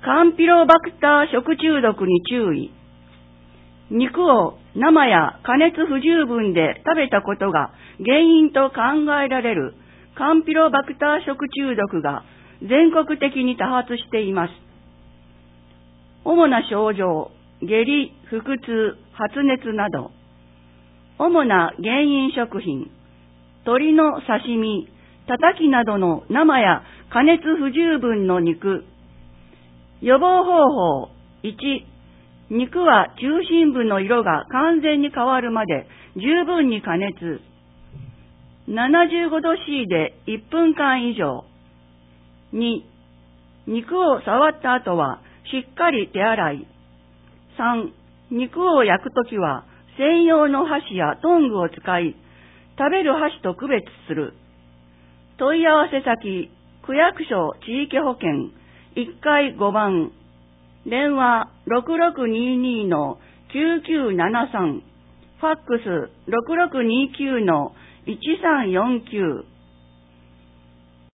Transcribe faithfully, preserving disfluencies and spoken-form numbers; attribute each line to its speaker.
Speaker 1: カンピロバクター食中毒に注意。肉を生や加熱不十分で食べたことが原因と考えられるカンピロバクター食中毒が全国的に多発しています。主な症状、下痢、腹痛、発熱など。主な原因食品、鶏の刺身、たたきなどの生や加熱不十分の肉。予防方法、いち、肉は中心部の色が完全に変わるまで十分に加熱。ななじゅうごど C でいっぷんかん以上。に、肉を触った後はしっかり手洗い。さん、肉を焼くときは専用の箸やトングを使い、食べる箸と区別する。問い合わせ先、区役所地域保健いっかいごばん、電話 ろくろくにーにーのきゅうきゅうななさん、ファックス ろくろくにーきゅうのいちさんよんきゅう